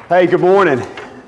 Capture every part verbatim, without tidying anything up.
Hey, good morning.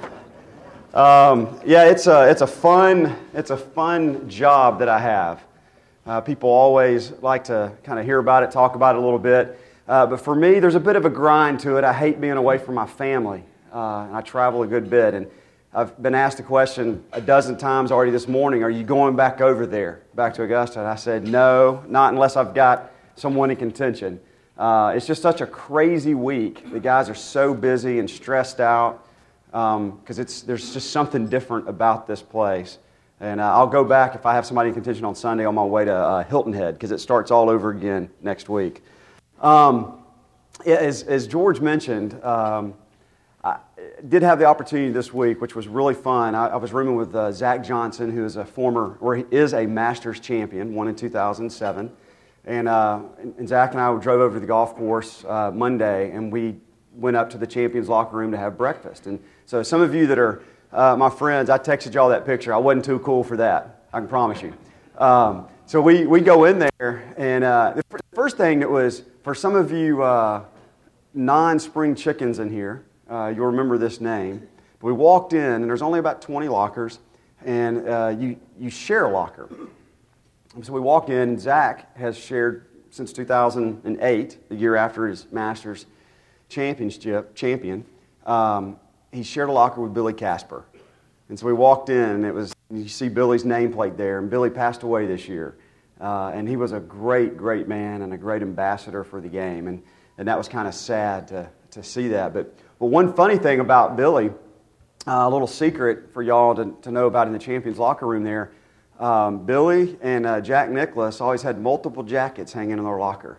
Um, yeah, it's a it's a fun it's a fun job that I have. Uh, people always like to kind of hear about it, talk about it a little bit. Uh, but for me, there's a bit of a grind to it. I hate being away from my family, uh, and I travel a good bit. And I've been asked a question a dozen times already this morning: are you going back over there, back to Augusta? And I said no, not unless I've got someone in contention. Uh, it's just such a crazy week. The guys are so busy and stressed out because um, it's there's just something different about this place. And uh, I'll go back if I have somebody in contention on Sunday on my way to uh, Hilton Head because it starts all over again next week. Um, as, as George mentioned, um, I did have the opportunity this week, which was really fun. I, I was rooming with uh, Zach Johnson, who is a former, or he is a Masters champion, won in two thousand seven. And, uh, and Zach and I drove over to the golf course uh, Monday, and we went up to the champions locker room to have breakfast. And so some of you that are uh, my friends, I texted y'all that picture. I wasn't too cool for that, I can promise you. Um, so we, we go in there, and uh, the first thing that was, for some of you uh, non-spring chickens in here, uh, you'll remember this name. But we walked in, and there's only about twenty lockers, and uh, you, you share a locker. So we walk in, Zach has shared since two thousand eight, the year after his Masters championship, champion, um, he shared a locker with Billy Casper. And so we walked in, and it was, you see Billy's nameplate there, and Billy passed away this year. Uh, and he was a great, great man and a great ambassador for the game. And, and that was kind of sad to, to see that. But, but one funny thing about Billy, uh, a little secret for y'all to, to know about in the champions locker room there, Um, Billy and uh, Jack Nicklaus always had multiple jackets hanging in their locker.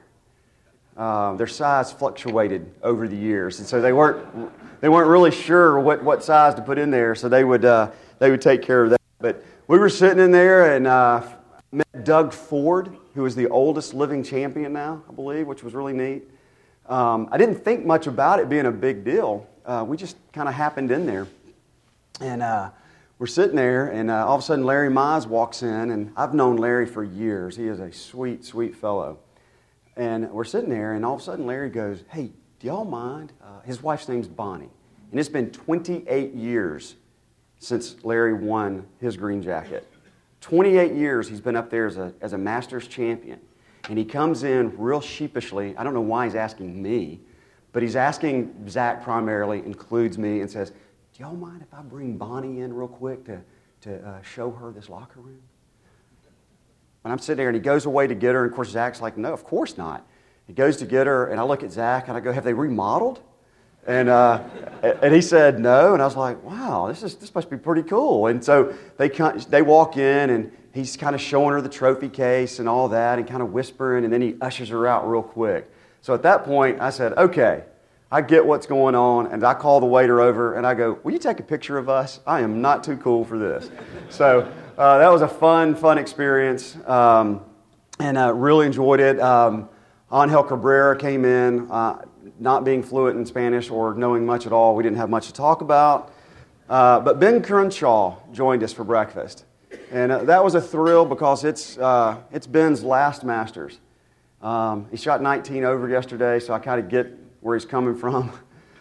Uh, their size fluctuated over the years, and so they weren't they weren't really sure what, what size to put in there. So they would uh, they would take care of that. But we were sitting in there and uh, met Doug Ford, who is the oldest living champion now, I believe, which was really neat. Um, I didn't think much about it being a big deal. Uh, we just kind of happened in there, and. Uh, We're sitting there, and uh, all of a sudden Larry Mize walks in, and I've known Larry for years. He is a sweet, sweet fellow. And we're sitting there, and all of a sudden Larry goes, "Hey, do y'all mind?" Uh, his wife's name's Bonnie. And it's been twenty-eight years since Larry won his green jacket. twenty-eight years he's been up there as a, as a Masters champion. And he comes in real sheepishly. I don't know why he's asking me, but he's asking Zach primarily, includes me, and says, "Do y'all mind if I bring Bonnie in real quick to, to uh, show her this locker room?" And I'm sitting there, and he goes away to get her, and of course Zach's like, "No, of course not." He goes to get her, and I look at Zach, and I go, "Have they remodeled?" And uh, and he said no, and I was like, "Wow, this is this must be pretty cool." And so they they walk in, and he's kind of showing her the trophy case and all that, and kind of whispering, and then he ushers her out real quick. So at that point, I said, "Okay, I get what's going on," and I call the waiter over, and I go, "Will you take a picture of us? I am not too cool for this." So uh, that was a fun, fun experience, um, and I uh, really enjoyed it. Um, Angel Cabrera came in, uh, not being fluent in Spanish or knowing much at all. We didn't have much to talk about. Uh, but Ben Crenshaw joined us for breakfast, and uh, that was a thrill because it's uh, it's Ben's last Masters. Um, he shot nineteen over yesterday, so I kind of get where he's coming from.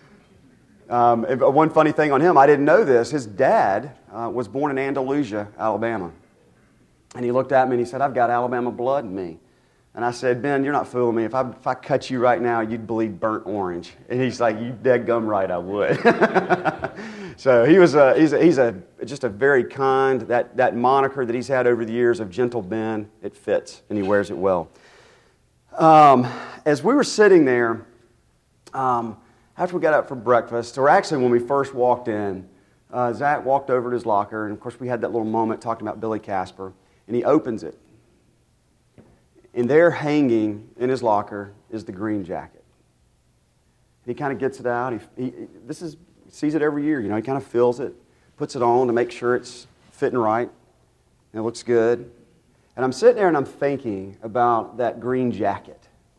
Um, one funny thing on him, I didn't know this, his dad uh, was born in Andalusia, Alabama. And he looked at me and he said, "I've got Alabama blood in me." And I said, "Ben, you're not fooling me. If I, if I cut you right now, you'd bleed burnt orange." And he's like, "You dead-gum right, I would." So he was a, he's, a, he's a, just a very kind, that, that moniker that he's had over the years of Gentle Ben, it fits, and he wears it well. Um, as we were sitting there, Um, after we got up for breakfast, or actually when we first walked in, uh, Zach walked over to his locker, and of course we had that little moment talking about Billy Casper, and he opens it. And there hanging in his locker is the green jacket. And he kind of gets it out. He, he, this is, he sees it every year, you know, he kind of feels it, puts it on to make sure it's fitting right, and it looks good. And I'm sitting there and I'm thinking about that green jacket,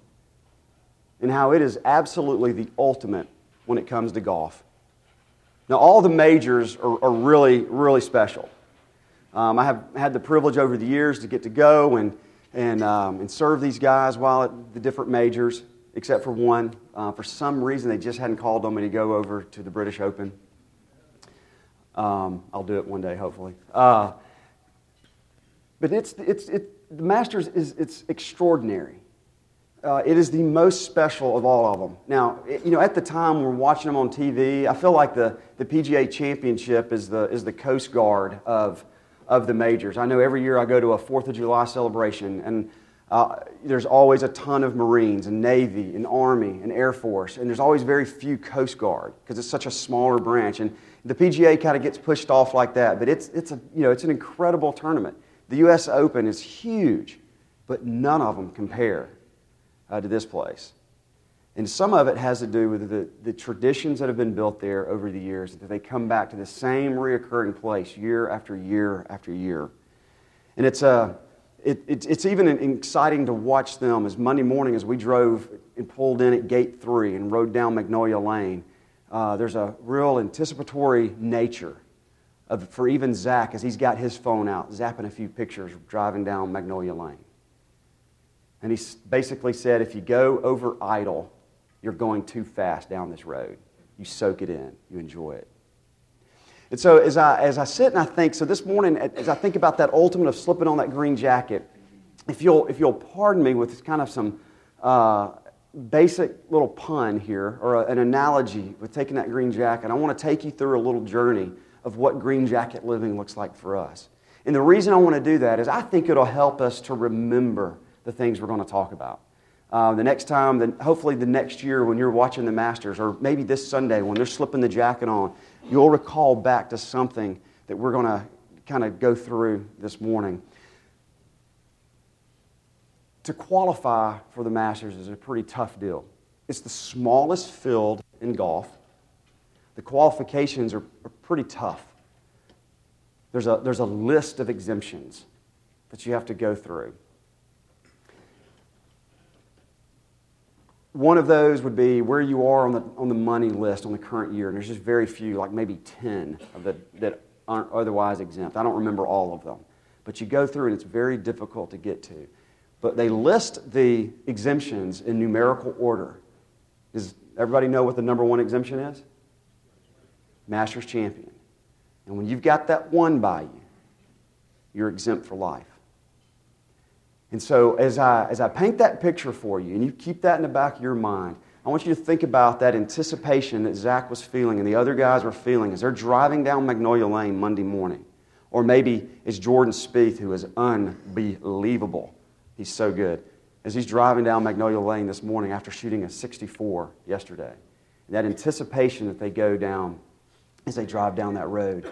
and how it is absolutely the ultimate when it comes to golf. Now, all the majors are, are really, really special. Um, I have had the privilege over the years to get to go and and um, and serve these guys while at the different majors. except for one. Uh, for some reason, they just hadn't called on me to go over to the British Open. Um, I'll do it one day, hopefully. Uh, but it's it's it, the Masters is it's extraordinary. Uh, it is the most special of all of them. Now, it, you know, at the time we're watching them on T V. I feel like the, the P G A Championship is the is the Coast Guard of of the majors. I know every year I go to a Fourth of July celebration, and uh, there's always a ton of Marines and Navy and Army and Air Force, and there's always very few Coast Guard because it's such a smaller branch. And the P G A kind of gets pushed off like that. But it's it's a you know it's an incredible tournament. The U S Open is huge, but none of them compare Uh, to this place. And some of it has to do with the, the traditions that have been built there over the years, that they come back to the same reoccurring place year after year after year. And it's, a, it, it, it's even exciting to watch them as Monday morning as we drove and pulled in at gate three and rode down Magnolia Lane. Uh, there's a real anticipatory nature of, for even Zach as he's got his phone out, zapping a few pictures driving down Magnolia Lane. And he basically said, if you go over idle, you're going too fast down this road. You soak it in. You enjoy it. And so as I as I sit and I think, so this morning, as I think about that ultimate of slipping on that green jacket, if you'll if you'll pardon me with kind of some uh, basic little pun here, or a, an analogy with taking that green jacket, I want to take you through a little journey of what green jacket living looks like for us. And the reason I want to do that is I think it'll help us to remember the things we're going to talk about. Uh, the next time, then hopefully the next year when you're watching the Masters, or maybe this Sunday when they're slipping the jacket on, you'll recall back to something that we're going to kind of go through this morning. To qualify for the Masters is a pretty tough deal. It's the smallest field in golf. The qualifications are, are pretty tough. There's a, there's a list of exemptions that you have to go through. One of those would be where you are on the on the money list on the current year, and there's just very few, like maybe ten of the, that aren't otherwise exempt. I don't remember all of them, but you go through and it's very difficult to get to. But they list the exemptions in numerical order. Does everybody know what the number one exemption is? Masters champion. And when you've got that one by you, you're exempt for life. And so as I as I paint that picture for you, and you keep that in the back of your mind, I want you to think about that anticipation that Zach was feeling and the other guys were feeling as they're driving down Magnolia Lane Monday morning. Or maybe it's Jordan Spieth, who is unbelievable. He's so good. As he's driving down Magnolia Lane this morning after shooting a sixty-four yesterday. And that anticipation that they go down as they drive down that road.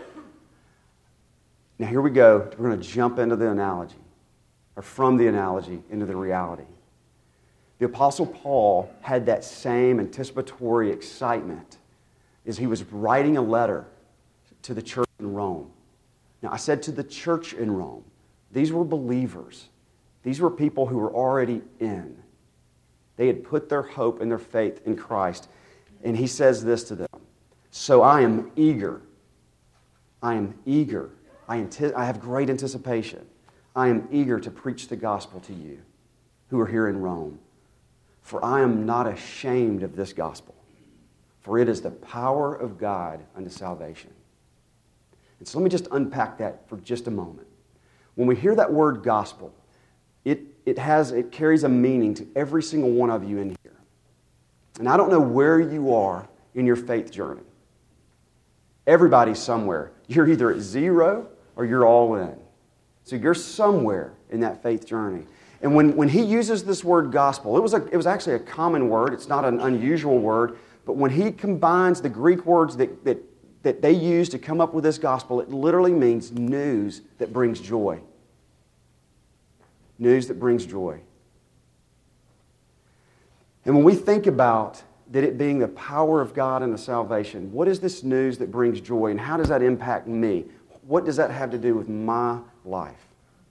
Now here we go. We're going to jump into the analogy. Or from the analogy into the reality. The Apostle Paul had that same anticipatory excitement as he was writing a letter to the church in Rome. Now, I said to the church in Rome. These were believers. These were people who were already in. They had put their hope and their faith in Christ. And he says this to them. So I am eager. I am eager. I, anti- I have great anticipation. I am eager to preach the gospel to you who are here in Rome. For I am not ashamed of this gospel, for it is the power of God unto salvation. And so let me just unpack that for just a moment. When we hear that word gospel, it, it, has, it carries a meaning to every single one of you in here. And I don't know where you are in your faith journey. Everybody's somewhere. You're either at zero or you're all in. So you're somewhere in that faith journey. And when, when he uses this word gospel, it was, a, it was actually a common word. It's not an unusual word. But when he combines the Greek words that, that, that they use to come up with this gospel, it literally means news that brings joy. News that brings joy. And when we think about that it being the power of God and the salvation, what is this news that brings joy, and how does that impact me? What does that have to do with my life?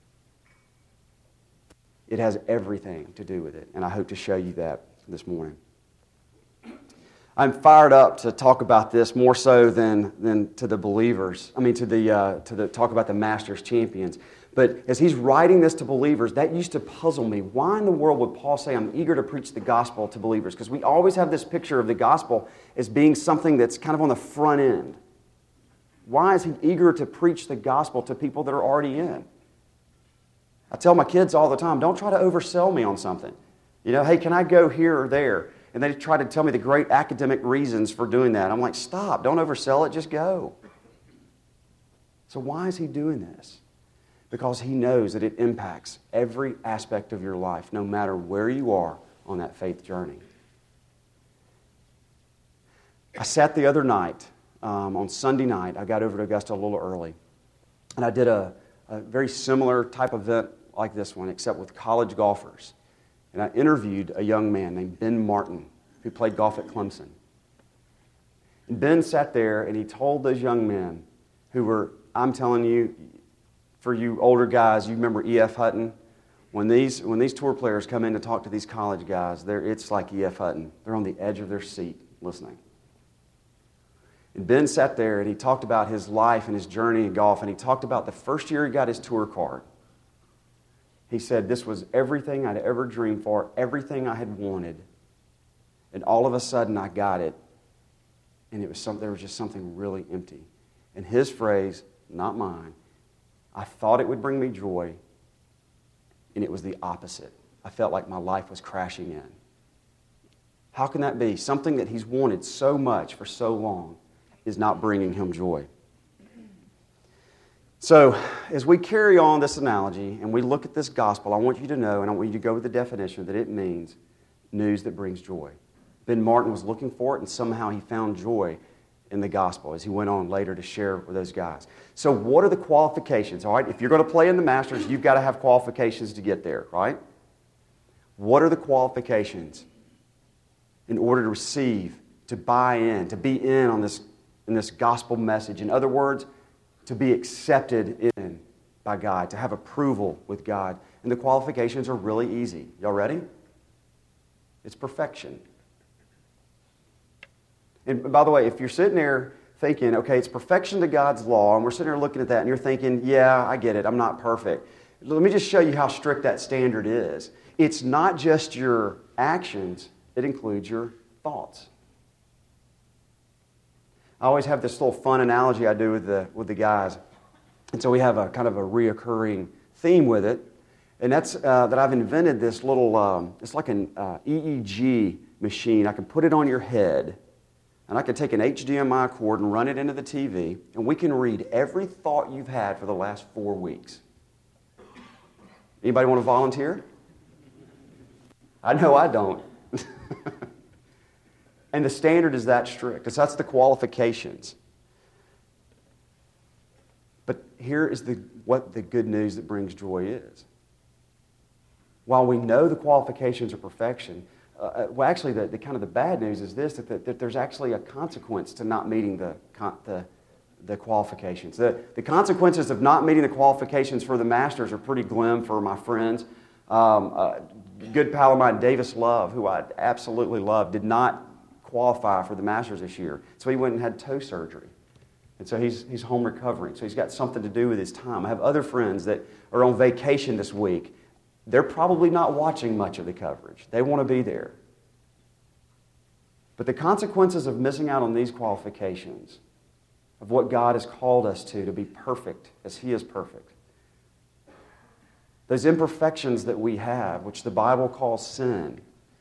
It has everything to do with it, and I hope to show you that this morning. I'm fired up to talk about this more so than, than to the believers. I mean, to the uh, to the talk about the Masters champions. But as he's writing this to believers, that used to puzzle me. Why in the world would Paul say, I'm eager to preach the gospel to believers? Because we always have this picture of the gospel as being something that's kind of on the front end. Why is he eager to preach the gospel to people that are already in? I tell my kids all the time, don't try to oversell me on something. You know, hey, can I go here or there? And they try to tell me the great academic reasons for doing that. I'm like, stop, don't oversell it, just go. So why is he doing this? Because he knows that it impacts every aspect of your life, no matter where you are on that faith journey. I sat the other night, um, on Sunday night, I got over to Augusta a little early, and I did a, a very similar type of event like this one, except with college golfers. And I interviewed a young man named Ben Martin, who played golf at Clemson. And Ben sat there, and he told those young men who were, I'm telling you, for you older guys, you remember E F. Hutton? When these, when these tour players come in to talk to these college guys, they're, it's like E F. Hutton. They're on the edge of their seat listening. And Ben sat there and he talked about his life and his journey in golf, and he talked about the first year he got his tour card. He said, this was everything I'd ever dreamed for, everything I had wanted. And all of a sudden I got it, and it was some, there was just something really empty. And his phrase, not mine, I thought it would bring me joy, and it was the opposite. I felt like my life was crashing in. How can that be? Something that he's wanted so much for so long is not bringing him joy. So, as we carry on this analogy and we look at this gospel, I want you to know, and I want you to go with the definition, that it means news that brings joy. Ben Martin was looking for it, and somehow he found joy in the gospel as he went on later to share with those guys. So what are the qualifications? All right, if you're going to play in the Masters, you've got to have qualifications to get there, right? What are the qualifications in order to receive, to buy in, to be in on this, in this gospel message? In other words, to be accepted in by God, to have approval with God. And the qualifications are really easy. Y'all ready? It's perfection. And by the way, if you're sitting there thinking, okay, it's perfection to God's law, and we're sitting there looking at that, and you're thinking, yeah, I get it, I'm not perfect. Let me just show you how strict that standard is. It's not just your actions, it includes your thoughts. I always have this little fun analogy I do with the, with the guys. And so we have a kind of a reoccurring theme with it. And that's uh, that I've invented this little, um, it's like an uh, E E G machine. I can put it on your head. And I can take an H D M I cord and run it into the T V, and we can read every thought you've had for the last four weeks. Anybody want to volunteer? I know I don't. And the standard is that strict. So that's the qualifications. But here is the, what the good news that brings joy is. While we know the qualifications are perfection, Uh, well, actually, the, the kind of the bad news is this, that, that, that there's actually a consequence to not meeting the, the, the qualifications. The, the consequences of not meeting the qualifications for the Masters are pretty glim for my friends. Um, a good pal of mine, Davis Love, who I absolutely love, did not qualify for the Masters this year. So he went and had toe surgery. And so he's, he's home recovering. So he's got something to do with his time. I have other friends that are on vacation this week. They're probably not watching much of the coverage. They want to be there. But the consequences of missing out on these qualifications, of what God has called us to, to be perfect as He is perfect, those imperfections that we have, which the Bible calls sin,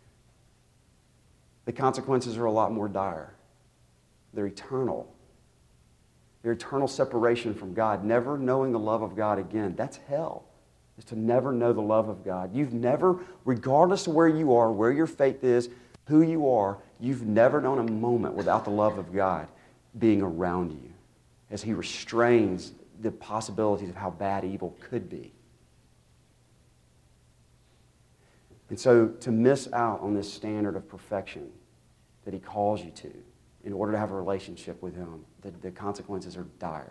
the consequences are a lot more dire. They're eternal. They're eternal separation from God, never knowing the love of God again. That's hell. Is to never know the love of God. You've never, regardless of where you are, where your faith is, who you are, you've never known a moment without the love of God being around you as He restrains the possibilities of how bad evil could be. And so to miss out on this standard of perfection that He calls you to in order to have a relationship with Him, the, the consequences are dire.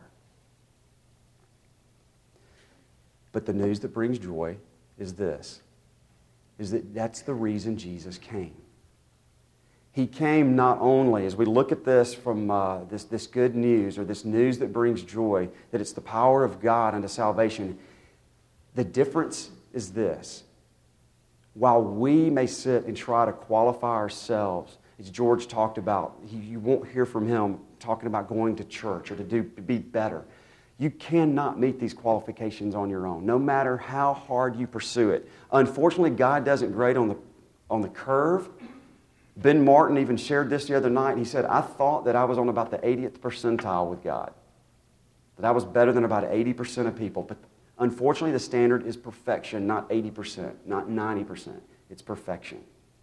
But the news that brings joy is this, is that that's the reason Jesus came. He came not only, as we look at this from uh, this, this good news, or this news that brings joy, that it's the power of God unto salvation, The difference is this. While we may sit and try to qualify ourselves, as George talked about, he, you won't hear from him talking about going to church or to do to be better. You cannot meet these qualifications on your own, no matter how hard you pursue it. Unfortunately, God doesn't grade on the, on the curve. Ben Martin even shared this the other night. He said, I thought that I was on about the eightieth percentile with God, that I was better than about eighty percent of people. But unfortunately, the standard is perfection, not eighty percent, not ninety percent. It's perfection.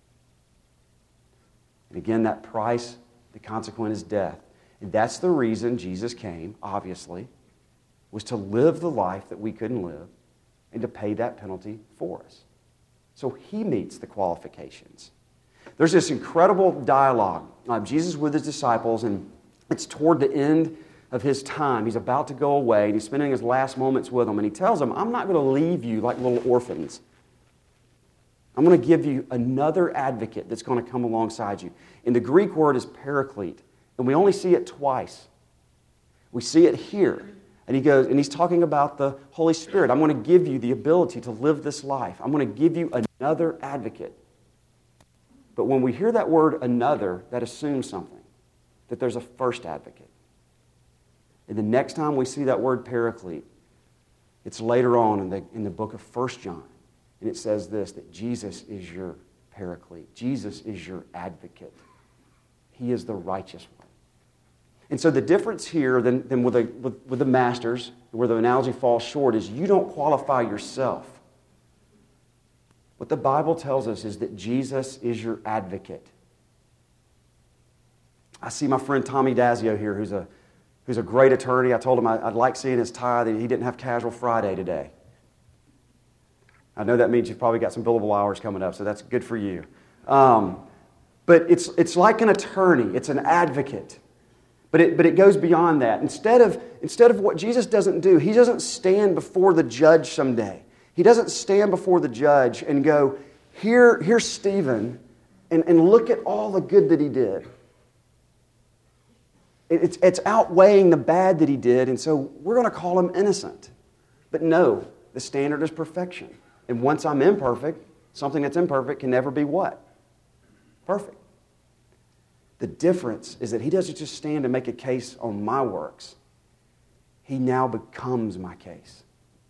And again, that price, the consequence is death. And that's the reason Jesus came, obviously, was to live the life that we couldn't live and to pay that penalty for us. So he meets the qualifications. There's this incredible dialogue of Jesus with his disciples, and it's toward the end of his time. He's about to go away, and he's spending his last moments with them, and he tells them, I'm not going to leave you like little orphans. I'm going to give you another advocate that's going to come alongside you. And the Greek word is paraclete, and we only see it twice. We see it here. And he goes, and he's talking about the Holy Spirit. I'm going to give you the ability to live this life. I'm going to give you another advocate. But when we hear that word another, that assumes something, that there's a first advocate. And the next time we see that word paraclete, it's later on in the, in the book of First John. And it says this, that Jesus is your paraclete. Jesus is your advocate. He is the righteous one. And so the difference here than, than with, the, with, with the masters, where the analogy falls short, is you don't qualify yourself. What the Bible tells us is that Jesus is your advocate. I see my friend Tommy Dazio here, who's a, who's a great attorney. I told him I, I'd like seeing his tie that he didn't have Casual Friday today. I know that means you've probably got some billable hours coming up, so that's good for you. Um, but it's, it's like an attorney. It's an advocate. But it, but it goes beyond that. Instead of, instead of what Jesus doesn't do, he doesn't stand before the judge someday. He doesn't stand before the judge and go, Here, here's Stephen, and, and look at all the good that he did. It, it's, it's outweighing the bad that he did, and so we're going to call him innocent. But no, the standard is perfection. And once I'm imperfect, something that's imperfect can never be what? Perfect. The difference is that he doesn't just stand and make a case on my works. He now becomes my case.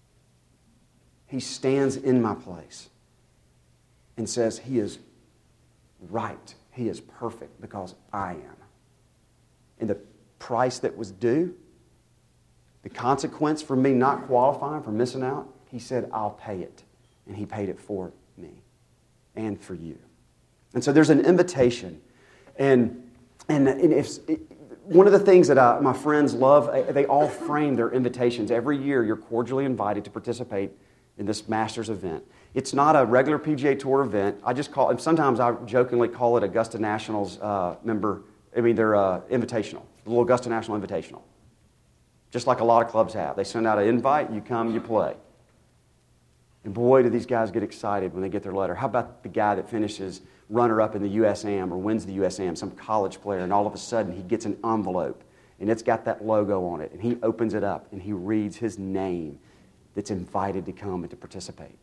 He stands in my place and says he is right. He is perfect because I am. And the price that was due, the consequence for me not qualifying, for missing out, he said, I'll pay it. And he paid it for me and for you. And so there's an invitation. And, and, and if one of the things that I, my friends love, they all frame their invitations. Every year you're cordially invited to participate in this Masters event. It's not a regular P G A Tour event. I just call it, sometimes I jokingly call it Augusta National's uh, member, I mean, they're uh, invitational, the little Augusta National Invitational. Just like a lot of clubs have. They send out an invite, you come, you play. And boy, do these guys get excited when they get their letter. How about the guy that finishes runner-up in the U S A M or wins the U S A M, some college player, and all of a sudden he gets an envelope, and it's got that logo on it, and he opens it up, and he reads his name that's invited to come and to participate.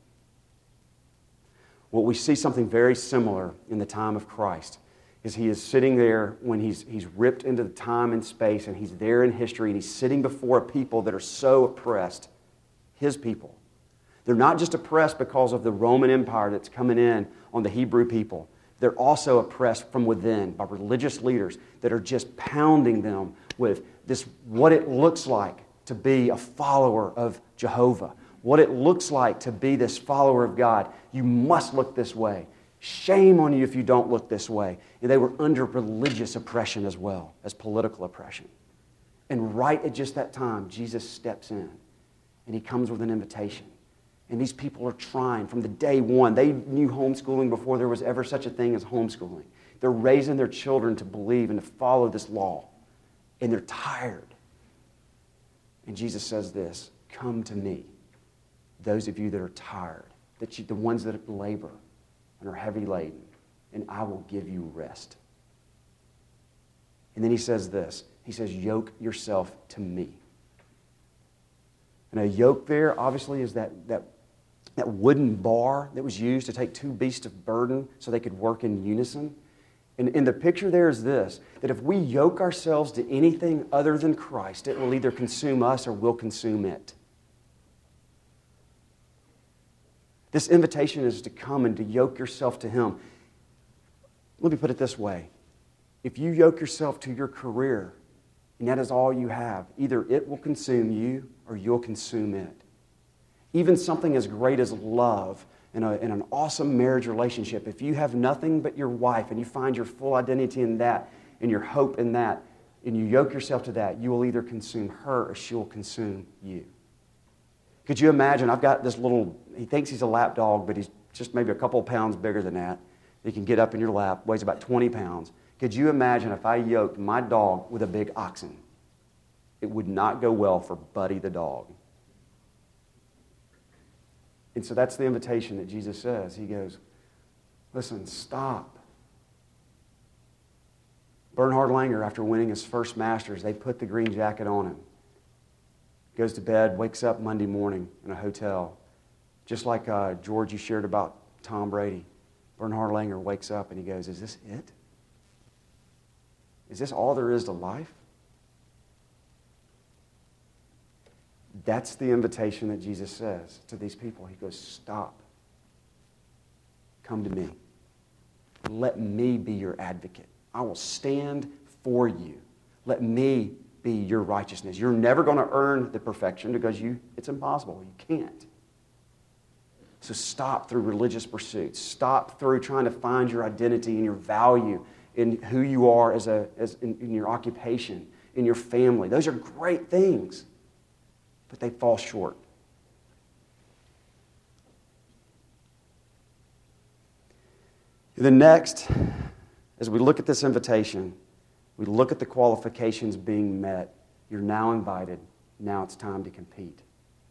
Well, we see something very similar in the time of Christ, is he is sitting there when he's, he's ripped into the time and space, and he's there in history, and he's sitting before a people that are so oppressed, his people. They're not just oppressed because of the Roman Empire that's coming in on the Hebrew people. They're also oppressed from within by religious leaders that are just pounding them with this, what it looks like to be a follower of Jehovah, what it looks like to be this follower of God. You must look this way. Shame on you if you don't look this way. And they were under religious oppression as well as political oppression. And right at just that time, Jesus steps in and he comes with an invitation. And these people are trying from the day one. They knew homeschooling before there was ever such a thing as homeschooling. They're raising their children to believe and to follow this law. And they're tired. And Jesus says this, come to me, those of you that are tired, that you, the ones that labor and are heavy laden, and I will give you rest. And then he says this, he says, yoke yourself to me. And a yoke there, obviously, is that, that that wooden bar that was used to take two beasts of burden so they could work in unison. And, and the picture there is this, that if we yoke ourselves to anything other than Christ, it will either consume us or we'll consume it. This invitation is to come and to yoke yourself to Him. Let me put it this way. If you yoke yourself to your career, and that is all you have, either it will consume you or you'll consume it. Even something as great as love in, a, in an awesome marriage relationship, if you have nothing but your wife and you find your full identity in that and your hope in that, and you yoke yourself to that, you will either consume her or she will consume you. Could you imagine, I've got this little, he thinks he's a lap dog, but he's just maybe a couple of pounds bigger than that. He can get up in your lap, weighs about twenty pounds. Could you imagine if I yoked my dog with a big oxen? It would not go well for Buddy the dog. And so that's the invitation that Jesus says. He goes, listen, stop. Bernhard Langer, after winning his first Masters, they put the green jacket on him. Goes to bed, wakes up Monday morning in a hotel. Just like uh, George, you shared about Tom Brady. Bernhard Langer wakes up and he goes, is this it? Is this all there is to life? That's the invitation that Jesus says to these people. He goes, stop. Come to me. Let me be your advocate. I will stand for you. Let me be your righteousness. You're never going to earn the perfection because you it's impossible. You can't. So stop through religious pursuits. Stop through trying to find your identity and your value in who you are as a as in, in your occupation, in your family. Those are great things, but they fall short. The next, as we look at this invitation, we look at the qualifications being met. You're now invited. Now it's time to compete.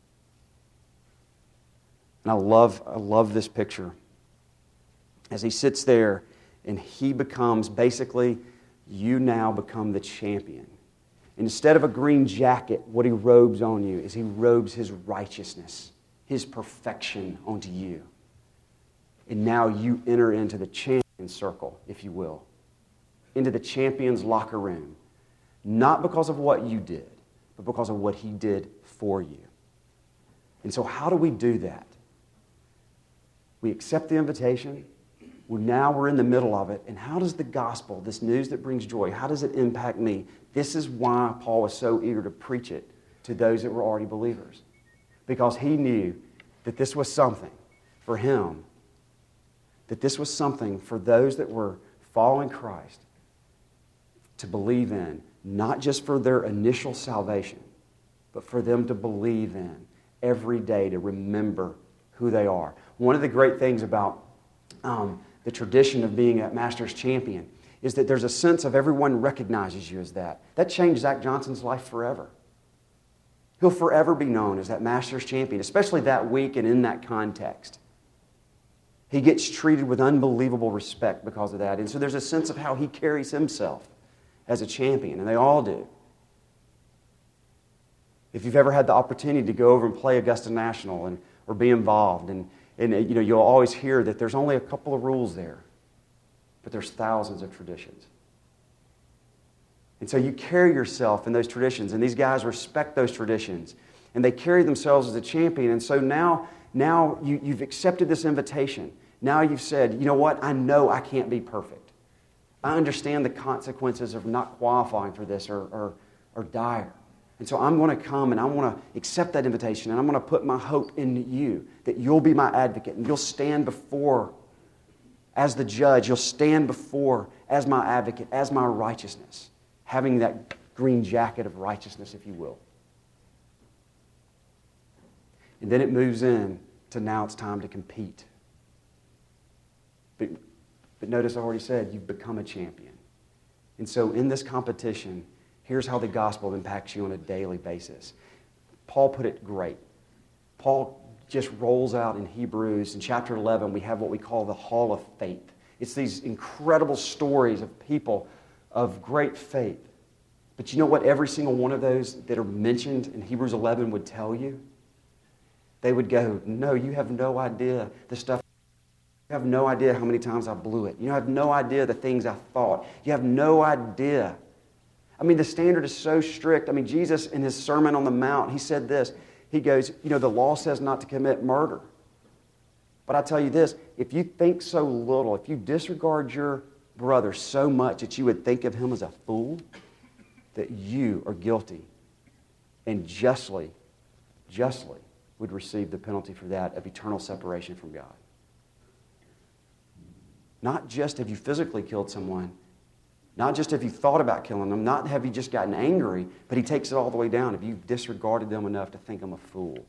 And I love, I love this picture. As he sits there and he becomes, basically, you now become the champion. And instead of a green jacket, what he robes on you is he robes his righteousness, his perfection onto you. And now you enter into the champion circle, if you will, into the champion's locker room, not because of what you did, but because of what he did for you. And so how do we do that? We accept the invitation. Well, now we're in the middle of it. And how does the gospel, this news that brings joy, how does it impact me? This is why Paul was so eager to preach it to those that were already believers. Because he knew that this was something for him, that this was something for those that were following Christ to believe in, not just for their initial salvation, but for them to believe in every day, to remember who they are. One of the great things about um, the tradition of being a Masters champion is that there's a sense of everyone recognizes you as that. That changed Zach Johnson's life forever. He'll forever be known as that Masters champion, especially that week and in that context. He gets treated with unbelievable respect because of that. And so there's a sense of how he carries himself as a champion, and they all do. If you've ever had the opportunity to go over and play Augusta National and or be involved, and, and you know, you'll always hear that there's only a couple of rules there, but there's thousands of traditions. And so you carry yourself in those traditions, and these guys respect those traditions, and they carry themselves as a champion. And so now, now you, you've accepted this invitation. Now you've said, you know what, I know I can't be perfect. I understand the consequences of not qualifying for this or, or, or dire. And so I'm going to come and I want to accept that invitation, and I'm going to put my hope in you, that you'll be my advocate and you'll stand before as the judge. You'll stand before as my advocate, as my righteousness, having that green jacket of righteousness, if you will. And then it moves in to now it's time to compete. But, but notice I already said you've become a champion. And so in this competition, here's how the gospel impacts you on a daily basis. Paul put it great. Paul just rolls out in Hebrews. In chapter eleven, we have what we call the Hall of Faith. It's these incredible stories of people of great faith. But you know what every single one of those that are mentioned in Hebrews eleven would tell you? They would go, no, you have no idea the stuff. You have no idea how many times I blew it. You have no idea the things I thought. You have no idea. I mean, the standard is so strict. I mean, Jesus in his Sermon on the Mount, he said this. He goes, you know, the law says not to commit murder. But I tell you this, if you think so little, if you disregard your brother so much that you would think of him as a fool, that you are guilty and justly, justly would receive the penalty for that of eternal separation from God. Not just have you physically killed someone, not just have you thought about killing them, not have you just gotten angry, but he takes it all the way down if you've disregarded them enough to think them a fool.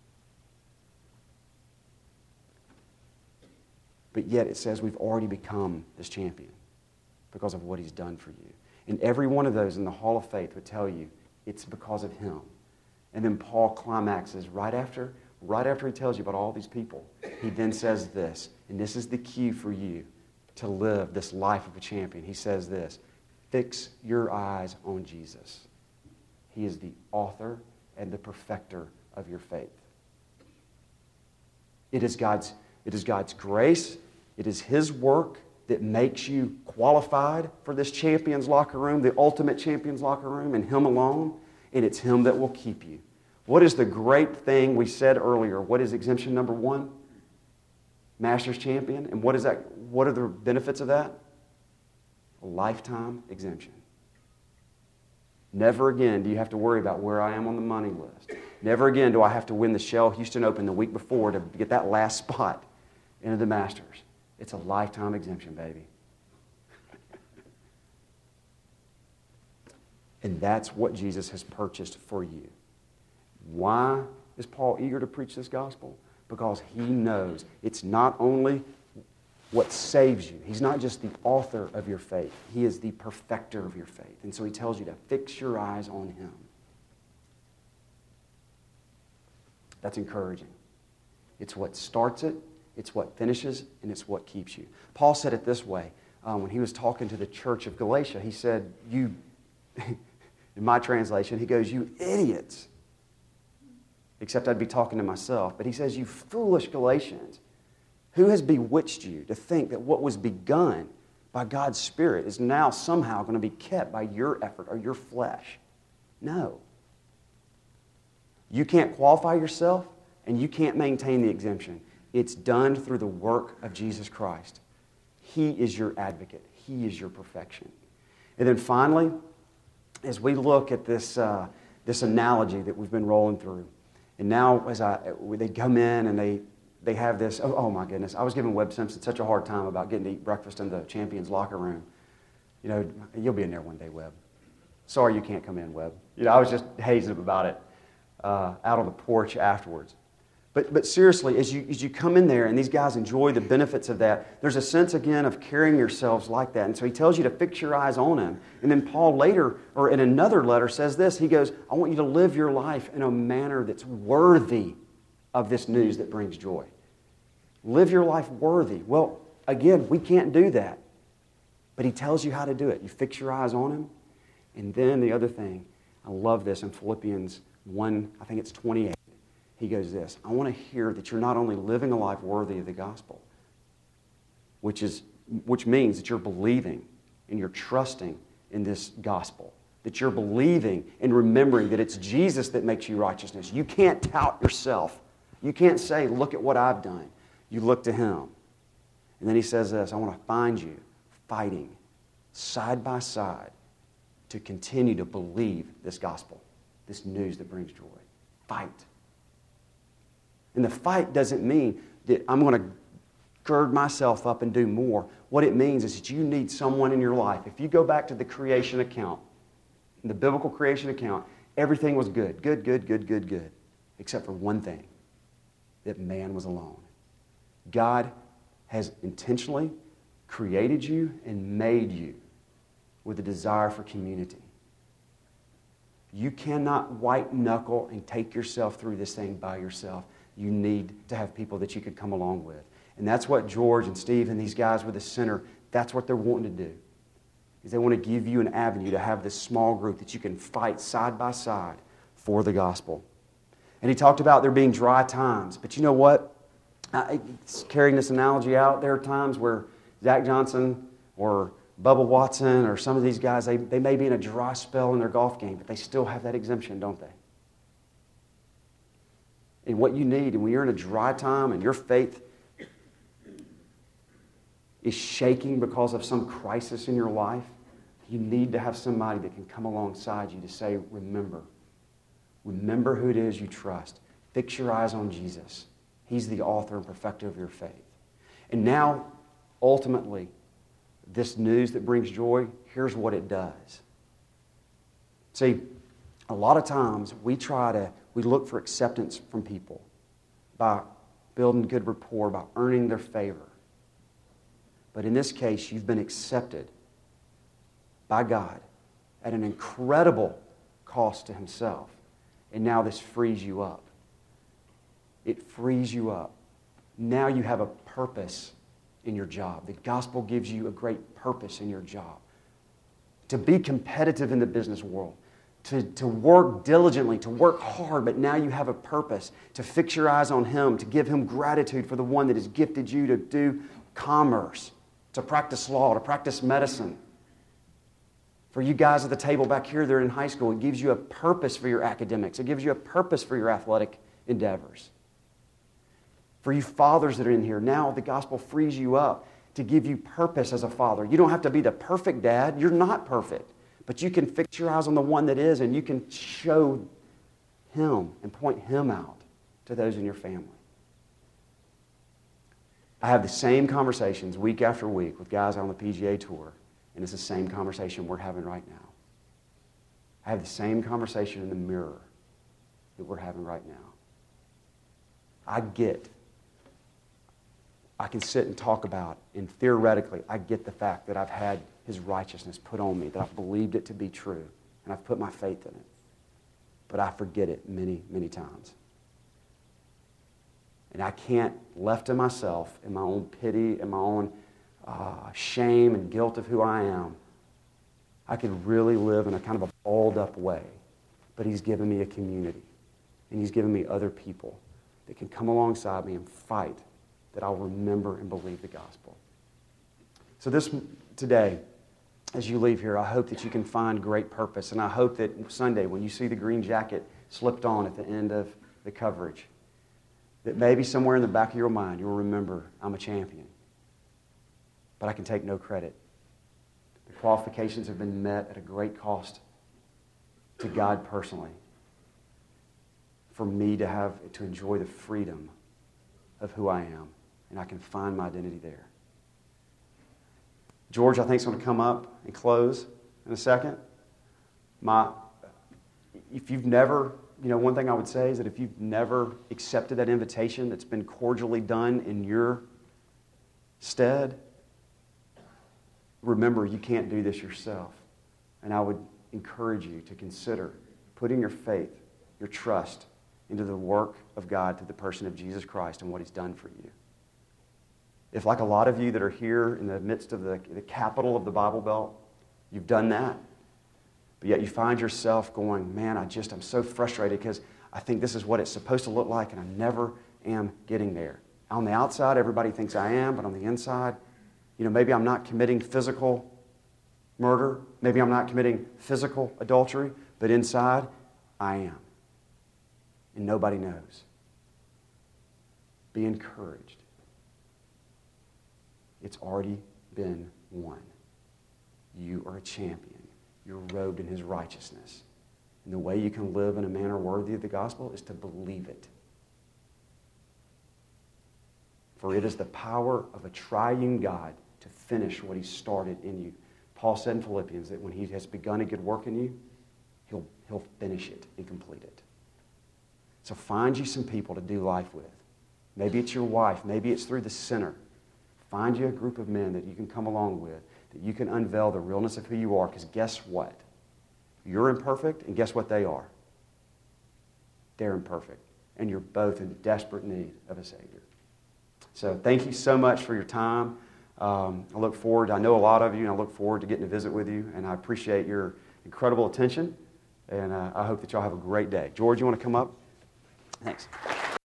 But yet it says we've already become this champion because of what he's done for you. And every one of those in the Hall of Faith would tell you it's because of him. And then Paul climaxes right after, right after he tells you about all these people. He then says this, and this is the key for you to live this life of a champion. He says this, fix your eyes on Jesus. He is the author and the perfecter of your faith. It is God's, it is God's grace. It is his work that makes you qualified for this champion's locker room, the ultimate champion's locker room, and him alone. And it's him that will keep you. What is the great thing we said earlier? What is exemption number one? Master's champion. And what is that? What are the benefits of that? A lifetime exemption. Never again do you have to worry about where I am on the money list. Never again do I have to win the Shell Houston Open the week before to get that last spot into the Masters. It's a lifetime exemption, baby. And that's what Jesus has purchased for you. Why is Paul eager to preach this gospel? Because he knows it's not only what saves you. He's not just the author of your faith. He is the perfecter of your faith. And so he tells you to fix your eyes on him. That's encouraging. It's what starts it, it's what finishes, and it's what keeps you. Paul said it this way um, when he was talking to the church of Galatia. He said, you, in my translation, he goes, you idiots. Except I'd be talking to myself. But he says, you foolish Galatians, who has bewitched you to think that what was begun by God's Spirit is now somehow going to be kept by your effort or your flesh? No. You can't qualify yourself, and you can't maintain the exemption. It's done through the work of Jesus Christ. He is your advocate. He is your perfection. And then finally, as we look at this, uh, this analogy that we've been rolling through, and now as I, they come in and they, they have this, oh, oh my goodness, I was giving Webb Simpson such a hard time about getting to eat breakfast in the Champions locker room. You know, you'll be in there one day, Webb. Sorry you can't come in, Webb. You know, I was just hazing him about it uh, out on the porch afterwards. But, but seriously, as you, as you come in there and these guys enjoy the benefits of that, there's a sense, again, of carrying yourselves like that. And so he tells you to fix your eyes on him. And then Paul later, or in another letter, says this. He goes, I want you to live your life in a manner that's worthy of this news that brings joy. Live your life worthy. Well, again, we can't do that. But he tells you how to do it. You fix your eyes on him. And then the other thing, I love this in Philippians one, I think it's twenty-eight. He goes this, I want to hear that you're not only living a life worthy of the gospel, which is, which means that you're believing and you're trusting in this gospel, that you're believing and remembering that it's Jesus that makes you righteousness. You can't tout yourself. You can't say, look at what I've done. You look to him. And then he says this, I want to find you fighting side by side to continue to believe this gospel, this news that brings joy. Fight. And the fight doesn't mean that I'm going to gird myself up and do more. What it means is that you need someone in your life. If you go back to the creation account, the biblical creation account, everything was good. Good, good, good, good, good. Except for one thing, that man was alone. God has intentionally created you and made you with a desire for community. You cannot white knuckle and take yourself through this thing by yourself. You need to have people that you could come along with. And that's what George and Steve and these guys with the center, that's what they're wanting to do. Is they want to give you an avenue to have this small group that you can fight side by side for the gospel. And he talked about there being dry times. But you know what? I, carrying this analogy out, there are times where Zach Johnson or Bubba Watson or some of these guys, they, they may be in a dry spell in their golf game, but they still have that exemption, don't they? And what you need, and when you're in a dry time and your faith is shaking because of some crisis in your life, you need to have somebody that can come alongside you to say, remember. Remember who it is you trust. Fix your eyes on Jesus. He's the author and perfecter of your faith. And now, ultimately, this news that brings joy, here's what it does. See, a lot of times we try to, we look for acceptance from people by building good rapport, by earning their favor. But in this case, you've been accepted by God at an incredible cost to Himself. And now this frees you up. It frees you up. Now you have a purpose in your job. The gospel gives you a great purpose in your job. To be competitive in the business world. To, to work diligently, to work hard, but now you have a purpose. To fix your eyes on Him, to give Him gratitude for the one that has gifted you to do commerce, to practice law, to practice medicine. For you guys at the table back here that are in high school, it gives you a purpose for your academics. It gives you a purpose for your athletic endeavors. For you fathers that are in here, now the gospel frees you up to give you purpose as a father. You don't have to be the perfect dad. You're not perfect. But you can fix your eyes on the one that is, and you can show Him and point Him out to those in your family. I have the same conversations week after week with guys on the P G A Tour. And it's the same conversation we're having right now. I have the same conversation in the mirror that we're having right now. I get, I can sit and talk about, and theoretically, I get the fact that I've had His righteousness put on me, that I've believed it to be true, and I've put my faith in it. But I forget it many, many times. And I can't, left to myself, in my own pity, in my own Uh, shame and guilt of who I am, I could really live in a kind of a balled up way. But He's given me a community. And He's given me other people that can come alongside me and fight that I'll remember and believe the gospel. So this today, as you leave here, I hope that you can find great purpose. And I hope that Sunday, when you see the green jacket slipped on at the end of the coverage, that maybe somewhere in the back of your mind you'll remember, I'm a champion. But I can take no credit. The qualifications have been met at a great cost to God personally for me to have to enjoy the freedom of who I am, and I can find my identity there. George, I think, is going to come up and close in a second. My, if you've never, you know, one thing I would say is that if you've never accepted that invitation that's been cordially done in your stead, remember, you can't do this yourself. And I would encourage you to consider putting your faith, your trust into the work of God through the person of Jesus Christ and what He's done for you. If, like a lot of you that are here in the midst of the, the capital of the Bible Belt, you've done that, but yet you find yourself going, man, I just, I'm so frustrated because I think this is what it's supposed to look like and I never am getting there. On the outside, everybody thinks I am, but on the inside, you know, maybe I'm not committing physical murder. Maybe I'm not committing physical adultery. But inside, I am. And nobody knows. Be encouraged. It's already been won. You are a champion. You're robed in His righteousness. And the way you can live in a manner worthy of the gospel is to believe it. For it is the power of a triune God to finish what He started in you. Paul said in Philippians that when He has begun a good work in you, He'll, he'll finish it and complete it. So find you some people to do life with. Maybe it's your wife. Maybe it's through the center. Find you a group of men that you can come along with, that you can unveil the realness of who you are. Because guess what? You're imperfect, and guess what they are? They're imperfect. And you're both in desperate need of a Savior. So thank you so much for your time. Um, I look forward, I know a lot of you, and I look forward to getting to visit with you, and I appreciate your incredible attention, and uh, I hope that y'all have a great day. George, you want to come up? Thanks.